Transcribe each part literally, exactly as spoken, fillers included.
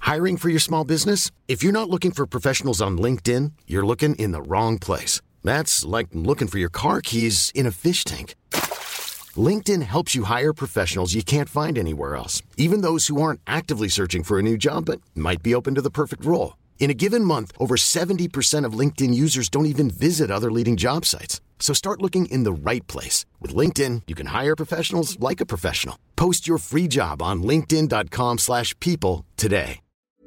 Hiring for your small business? If you're not looking for professionals on LinkedIn, you're looking in the wrong place. That's like looking for your car keys in a fish tank. LinkedIn helps you hire professionals you can't find anywhere else, even those who aren't actively searching for a new job but might be open to the perfect role. In a given month, over seventy percent of LinkedIn users don't even visit other leading job sites. So start looking in the right place. With LinkedIn, you can hire professionals like a professional. Post your free job on linkedin.com slash people today.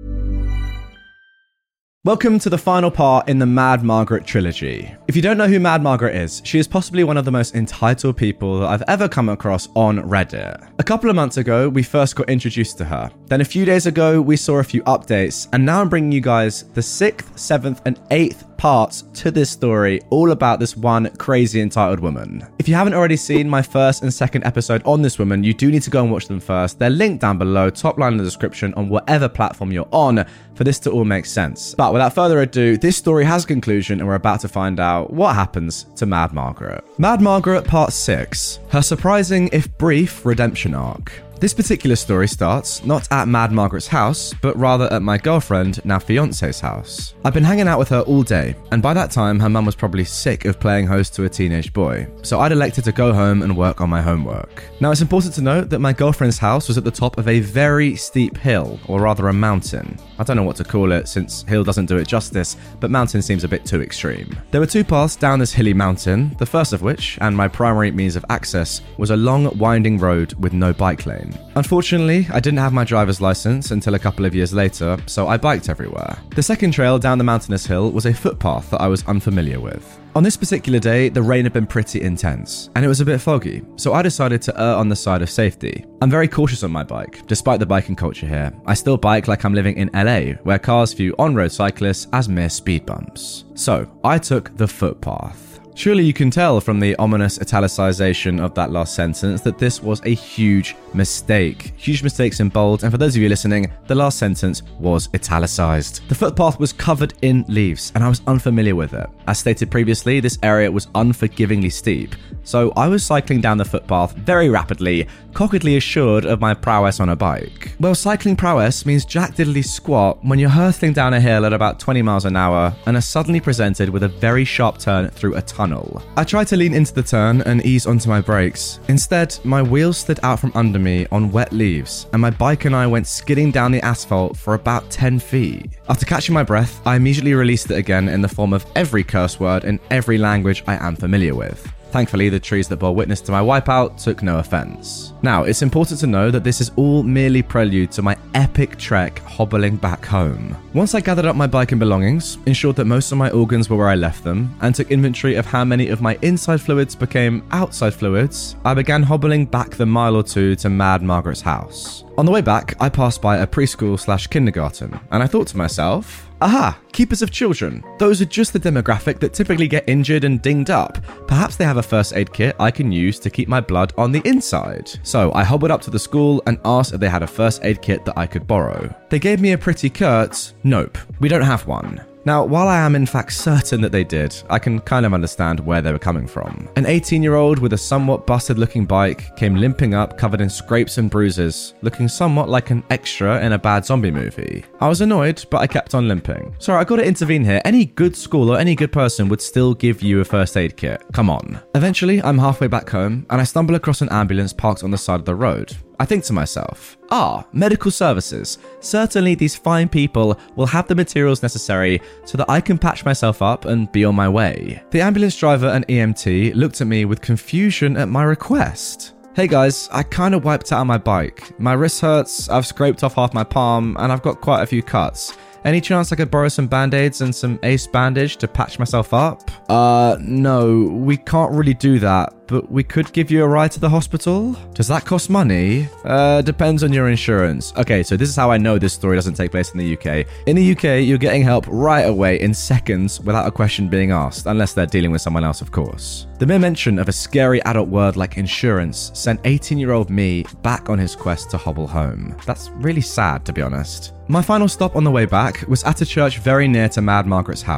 Welcome to the final part in the Mad Margaret trilogy. If you don't know who Mad Margaret is, she is possibly one of the most entitled people that I've ever come across on Reddit. A couple of months ago, we first got introduced to her. Then a few days ago, we saw a few updates, and now I'm bringing you guys the sixth, seventh, and eighth parts to this story, all about this one crazy entitled woman. If you haven't already seen my first and second episode on this woman, you do need to go and watch them first. They're linked down below, top line in the description on whatever platform you're on, for this to all make sense. But without further ado, this story has a conclusion and we're about to find out what happens to Mad Margaret. Mad Margaret Part six, her surprising if brief redemption arc. This particular story starts not at Mad Margaret's house, but rather at my girlfriend, now fiance's house. I've been hanging out with her all day, and by that time her mum was probably sick of playing host to a teenage boy, so I'd elected to go home and work on my homework. Now it's important to note that my girlfriend's house was at the top of a very steep hill, or rather a mountain. I don't know what to call it since hill doesn't do it justice, but mountain seems a bit too extreme. There were two paths down this hilly mountain, the first of which, and my primary means of access, was a long winding road with no bike lane. Unfortunately, I didn't have my driver's license until a couple of years later, so I biked everywhere. The second trail down the mountainous hill was a footpath that I was unfamiliar with. On this particular day, the rain had been pretty intense, and it was a bit foggy, so I decided to err on the side of safety. I'm very cautious on my bike, despite the biking culture here. I still bike like I'm living in L A, where cars view on-road cyclists as mere speed bumps. So, I took the footpath. Surely you can tell from the ominous italicization of that last sentence that this was a huge mistake. Huge mistakes in bold, and for those of you listening, the last sentence was italicized. The footpath was covered in leaves, and I was unfamiliar with it. As stated previously, this area was unforgivingly steep, so I was cycling down the footpath very rapidly, cockedly assured of my prowess on a bike. Well, cycling prowess means jack diddly squat when you're hurtling down a hill at about twenty miles an hour and are suddenly presented with a very sharp turn through a tunnel. I tried to lean into the turn and ease onto my brakes. Instead, my wheels slid out from under me on wet leaves, and my bike and I went skidding down the asphalt for about ten feet. After catching my breath, I immediately released it again in the form of every curse word in every language I am familiar with. Thankfully, the trees that bore witness to my wipeout took no offense. Now, it's important to know that this is all merely prelude to my epic trek hobbling back home. Once I gathered up my bike and belongings, ensured that most of my organs were where I left them, and took inventory of how many of my inside fluids became outside fluids, I began hobbling back the mile or two to Mad Margaret's house. On the way back, I passed by a preschool slash kindergarten, and I thought to myself, aha, keepers of children. Those are just the demographic that typically get injured and dinged up. Perhaps they have a first aid kit I can use to keep my blood on the inside. So I hobbled up to the school and asked if they had a first aid kit that I could borrow. They gave me a pretty curt, nope, we don't have one. Now, while I am in fact certain that they did, I can kind of understand where they were coming from. An eighteen-year-old with a somewhat busted-looking bike came limping up covered in scrapes and bruises, looking somewhat like an extra in a bad zombie movie. I was annoyed, but I kept on limping. Sorry, I gotta intervene here. Any good school or any good person would still give you a first aid kit. Come on. Eventually, I'm halfway back home, and I stumble across an ambulance parked on the side of the road. I think to myself, ah, medical services. Certainly these fine people will have the materials necessary so that I can patch myself up and be on my way. The ambulance driver and E M T looked at me with confusion at my request. Hey guys, I kind of wiped out on my bike. My wrist hurts, I've scraped off half my palm, and I've got quite a few cuts. Any chance I could borrow some band-aids and some ace bandage to patch myself up? Uh, no, we can't really do that, but we could give you a ride to the hospital? Does that cost money? Uh, depends on your insurance. Okay, so this is how I know this story doesn't take place in the U K. In the U K, you're getting help right away in seconds without a question being asked, unless they're dealing with someone else, of course. The mere mention of a scary adult word like insurance sent eighteen-year-old me back on his quest to hobble home. That's really sad, to be honest. My final stop on the way back was at a church very near to Mad Margaret's house.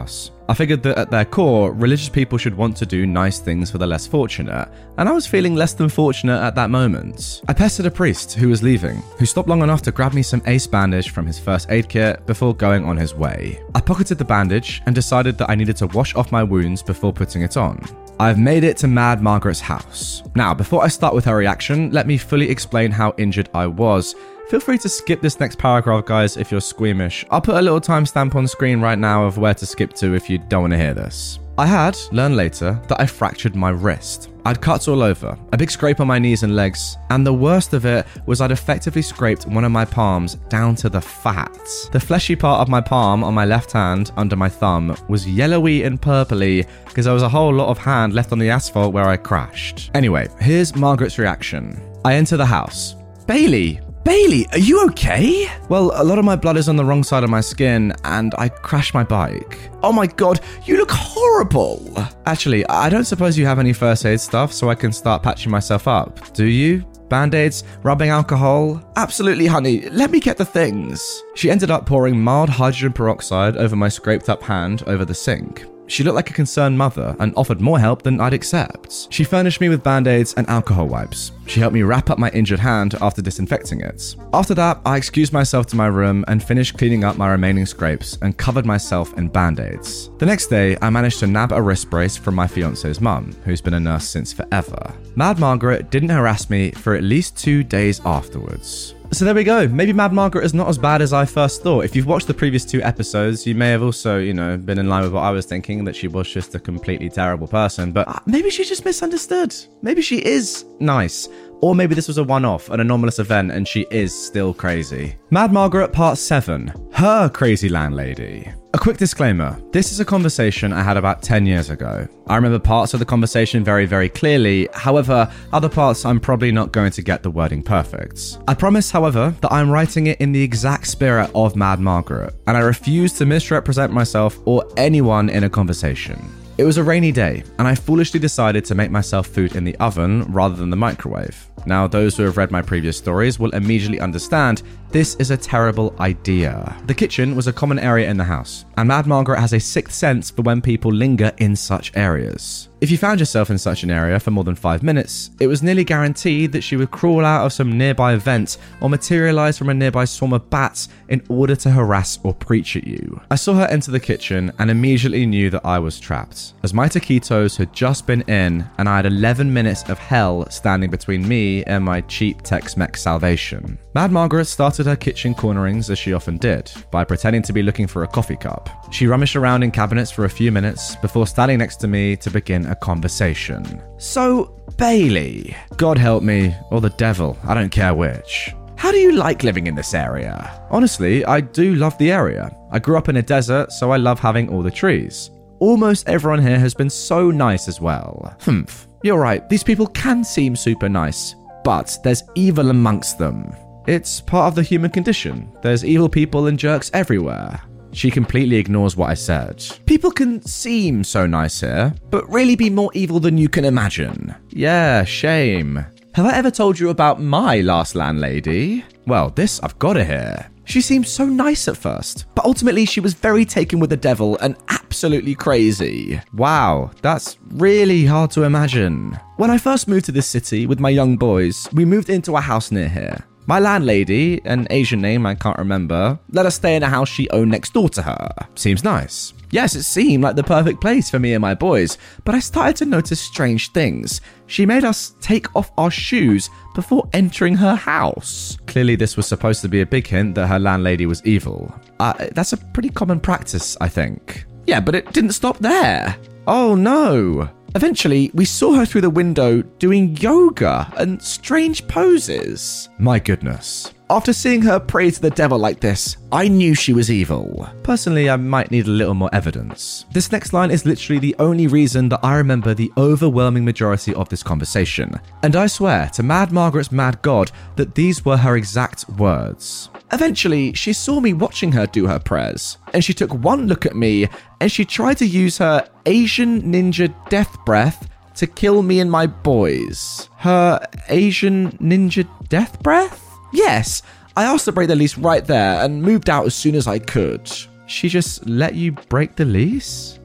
I figured that at their core, religious people should want to do nice things for the less fortunate, and I was feeling less than fortunate at that moment. I pestered a priest who was leaving, who stopped long enough to grab me some ace bandage from his first aid kit before going on his way. I pocketed the bandage and decided that I needed to wash off my wounds before putting it on. I've made it to Mad Margaret's house. Now, before I start with her reaction, let me fully explain how injured I was. Feel free to skip this next paragraph, guys, if you're squeamish. I'll put a little timestamp on screen right now of where to skip to if you don't want to hear this. I had learned later that I fractured my wrist. I'd cuts all over, a big scrape on my knees and legs, and the worst of it was I'd effectively scraped one of my palms down to the fat. The fleshy part of my palm on my left hand under my thumb was yellowy and purpley because there was a whole lot of hand left on the asphalt where I crashed. Anyway, here's Margaret's reaction. I enter the house. Bailey! Bailey, are you okay? Well, a lot of my blood is on the wrong side of my skin, and I crashed my bike. Oh my god, you look horrible! Actually, I don't suppose you have any first aid stuff, so I can start patching myself up, do you? Band-aids? Rubbing alcohol? Absolutely, honey, let me get the things. She ended up pouring mild hydrogen peroxide over my scraped up hand over the sink. She looked like a concerned mother and offered more help than I'd accept. She furnished me with band-aids and alcohol wipes. She helped me wrap up my injured hand after disinfecting it. After that, I excused myself to my room and finished cleaning up my remaining scrapes and covered myself in band-aids. The next day, I managed to nab a wrist brace from my fiance's mum, who's been a nurse since forever. Mad Margaret didn't harass me for at least two days afterwards. So there we go. Maybe Mad Margaret is not as bad as I first thought. If you've watched the previous two episodes, you may have also, you know, been in line with what I was thinking, that she was just a completely terrible person. But maybe she just misunderstood. Maybe she is nice. Or maybe this was a one-off, an anomalous event, and she is still crazy. Mad Margaret Part seven. Her Crazy Landlady. A quick disclaimer. This is a conversation I had about ten years ago. I remember parts of the conversation very, very clearly. However, other parts I'm probably not going to get the wording perfect. I promise, however, that I'm writing it in the exact spirit of Mad Margaret, and I refuse to misrepresent myself or anyone in a conversation. It was a rainy day, and I foolishly decided to make myself food in the oven rather than the microwave. Now, those who have read my previous stories will immediately understand this is a terrible idea. The kitchen was a common area in the house, and Mad Margaret has a sixth sense for when people linger in such areas. If you found yourself in such an area for more than five minutes, it was nearly guaranteed that she would crawl out of some nearby vent or materialize from a nearby swarm of bats in order to harass or preach at you. I saw her enter the kitchen and immediately knew that I was trapped, as my taquitos had just been in and I had eleven minutes of hell standing between me and my cheap Tex-Mex salvation. Mad Margaret started her kitchen cornerings as she often did, by pretending to be looking for a coffee cup. She rummaged around in cabinets for a few minutes before standing next to me to begin a conversation. So, Bailey, God help me, or the devil, I don't care which. How do you like living in this area? Honestly, I do love the area. I grew up in a desert, so I love having all the trees. Almost everyone here has been so nice as well. Humph, you're right, these people can seem super nice, but there's evil amongst them. It's part of the human condition. There's evil people and jerks everywhere. She completely ignores what I said. People can seem so nice here, but really be more evil than you can imagine. Yeah, shame. Have I ever told you about my last landlady? Well, this I've got to hear. She seemed so nice at first, but ultimately she was very taken with the devil and absolutely crazy. Wow, that's really hard to imagine. When I first moved to this city with my young boys, we moved into a house near here. My landlady, an Asian name I can't remember, let us stay in a house she owned next door to her. Seems nice. Yes, it seemed like the perfect place for me and my boys, but I started to notice strange things. She made us take off our shoes before entering her house. Clearly this was supposed to be a big hint that her landlady was evil. Uh, that's a pretty common practice, I think. Yeah, but it didn't stop there. Oh no. Eventually, we saw her through the window doing yoga and strange poses. My goodness. After seeing her pray to the devil like this, I knew she was evil. Personally, I might need a little more evidence. This next line is literally the only reason that I remember the overwhelming majority of this conversation. And I swear to Mad Margaret's mad god that these were her exact words. Eventually, she saw me watching her do her prayers, and she took one look at me, and she tried to use her Asian ninja death breath to kill me and my boys. Her Asian ninja death breath? Yes, I asked to break the lease right there and moved out as soon as I could. She just let you break the lease?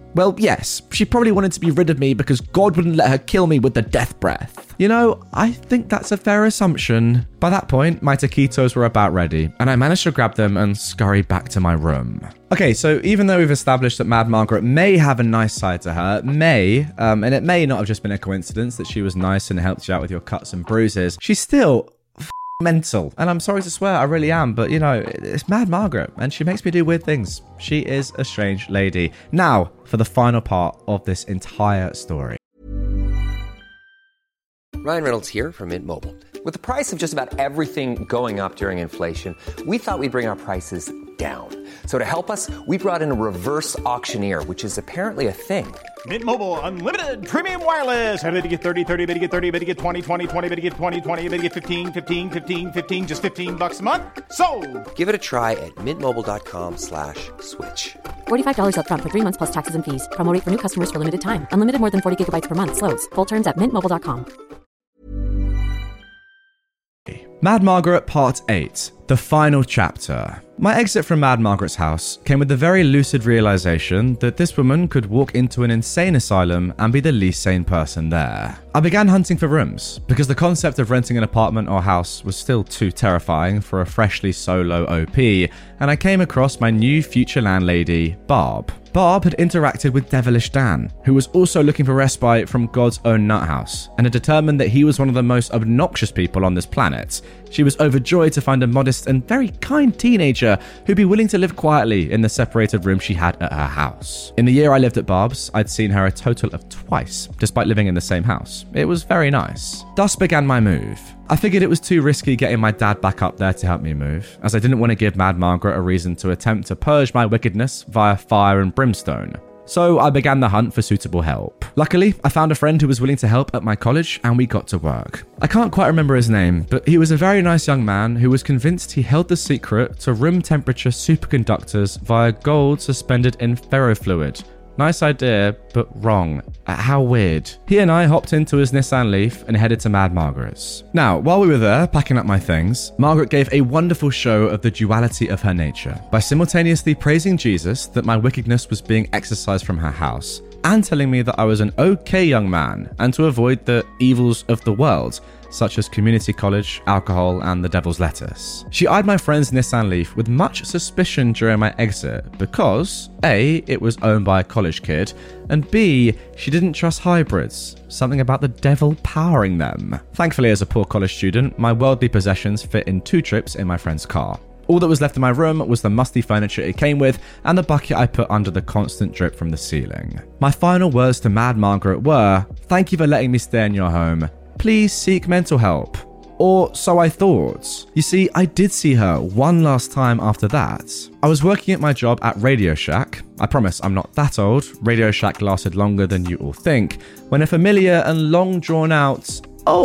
Well, yes, she probably wanted to be rid of me because God wouldn't let her kill me with the death breath. You know, I think that's a fair assumption. By that point, my taquitos were about ready, and I managed to grab them and scurry back to my room. Okay, so even though we've established that Mad Margaret may have a nice side to her, may, um, and it may not have just been a coincidence that she was nice and helped you out with your cuts and bruises, she's still f- mental. And I'm sorry to swear, I really am, but you know, it's Mad Margaret, and she makes me do weird things. She is a strange lady. Now, for the final part of this entire story. Ryan Reynolds here from Mint Mobile. With the price of just about everything going up during inflation, we thought we'd bring our prices down. So to help us, we brought in a reverse auctioneer, which is apparently a thing. Mint Mobile Unlimited Premium Wireless. How to get thirty, thirty, bit to get thirty, bit to get twenty, twenty, twenty, bit to get twenty, twenty, bit to get fifteen, fifteen, fifteen, fifteen, just fifteen bucks a month? Sold! Give it a try at mintmobile.com slash switch. forty-five dollars up front for three months plus taxes and fees. Promo rate for new customers for limited time. Unlimited more than forty gigabytes per month. Slows full terms at mint mobile dot com. Mad Margaret Part eight, the final chapter. My exit from Mad Margaret's house came with the very lucid realization that this woman could walk into an insane asylum and be the least sane person there. I began hunting for rooms, because the concept of renting an apartment or house was still too terrifying for a freshly solo O P, and I came across my new future landlady, Barb. Barb had interacted with Devilish Dan, who was also looking for respite from God's own nuthouse, and had determined that he was one of the most obnoxious people on this planet. She was overjoyed to find a modest and very kind teenager who'd be willing to live quietly in the separated room she had at her house. In the year I lived at Barb's, I'd seen her a total of twice, despite living in the same house. It was very nice. Thus began my move. I figured it was too risky getting my dad back up there to help me move, as I didn't want to give Mad Margaret a reason to attempt to purge my wickedness via fire and brimstone. So I began the hunt for suitable help. Luckily, I found a friend who was willing to help at my college, and we got to work. I can't quite remember his name, but he was a very nice young man who was convinced he held the secret to room temperature superconductors via gold suspended in ferrofluid. Nice idea, but wrong. How weird. He and I hopped into his Nissan Leaf and headed to Mad Margaret's. Now, while we were there, packing up my things, Margaret gave a wonderful show of the duality of her nature, by simultaneously praising Jesus that my wickedness was being exorcised from her house, and telling me that I was an okay young man, and to avoid the evils of the world, such as community college, alcohol, and the devil's lettuce. She eyed my friend's Nissan Leaf with much suspicion during my exit because A, it was owned by a college kid, and B, she didn't trust hybrids, something about the devil powering them. Thankfully, as a poor college student, my worldly possessions fit in two trips in my friend's car. All that was left in my room was the musty furniture it came with and the bucket I put under the constant drip from the ceiling. My final words to Mad Margaret were, "Thank you for letting me stay in your home. Please seek mental help." Or so I thought. You see, I did see her one last time after that. I was working at my job at Radio Shack. I promise I'm not that old. Radio Shack lasted longer than you all think, when a familiar and long drawn out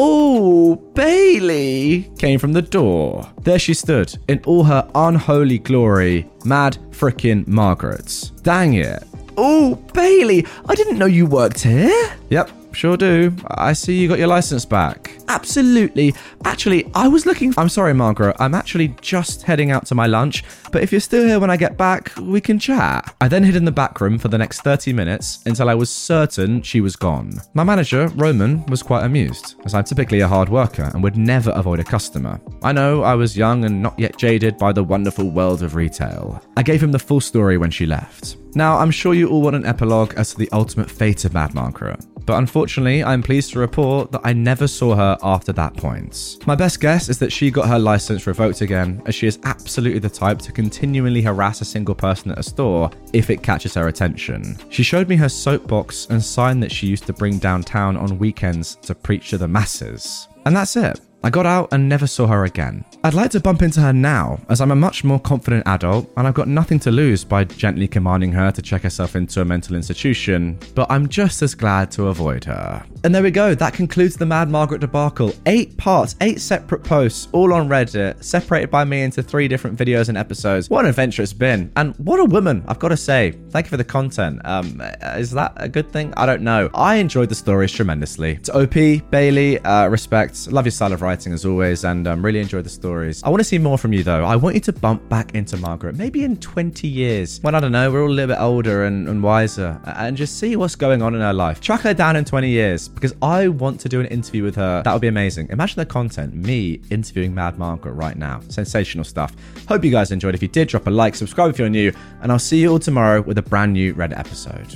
"Oh, Bailey" came from the door. There she stood, in all her unholy glory, Mad frickin' Margaret. Dang it. "Oh, Bailey, I didn't know you worked here." "Yep, sure do. I see you got your license back." "Absolutely. Actually, I was looking... I'm sorry, Margaret. I'm actually just heading out to my lunch, but if you're still here when I get back, we can chat." I then hid in the back room for the next thirty minutes until I was certain she was gone. My manager, Roman, was quite amused, as I'm typically a hard worker and would never avoid a customer. I know I was young and not yet jaded by the wonderful world of retail. I gave him the full story when she left. Now, I'm sure you all want an epilogue as to the ultimate fate of Mad Margaret, but unfortunately, I'm pleased to report that I never saw her after that point. My best guess is that she got her license revoked again, as she is absolutely the type to continually harass a single person at a store if it catches her attention. She showed me her soapbox and sign that she used to bring downtown on weekends to preach to the masses. And that's it. I got out and never saw her again. I'd like to bump into her now, as I'm a much more confident adult and I've got nothing to lose by gently commanding her to check herself into a mental institution, but I'm just as glad to avoid her. And there we go, that concludes the Mad Margaret debacle. Eight parts, eight separate posts, all on Reddit, separated by me into three different videos and episodes. What an adventure it's been. And what a woman, I've got to say. Thank you for the content. Um, is that a good thing? I don't know. I enjoyed the stories tremendously. To O P, Bailey, uh, respect, love your style of writing. writing as always, and um, really enjoyed the stories. I want to see more from you though. I want you to bump back into Margaret, maybe in twenty years, when, I don't know, we're all a little bit older and, and wiser, and just see what's going on in her life. Track her down in twenty years, because I want to do an interview with her. That would be amazing. Imagine the content, me interviewing Mad Margaret right now. Sensational stuff. Hope you guys enjoyed. If you did, drop a like, subscribe if you're new, and I'll see you all tomorrow with a brand new Reddit episode.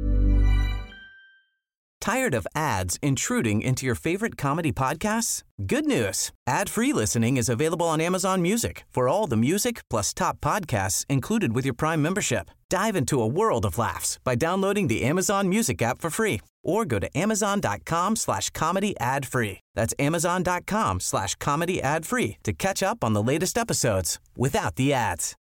Tired of ads intruding into your favorite comedy podcasts? Good news. Ad-free listening is available on Amazon Music for all the music plus top podcasts included with your Prime membership. Dive into a world of laughs by downloading the Amazon Music app for free or go to amazon.com slash comedy ad free. That's amazon.com slash comedy ad free to catch up on the latest episodes without the ads.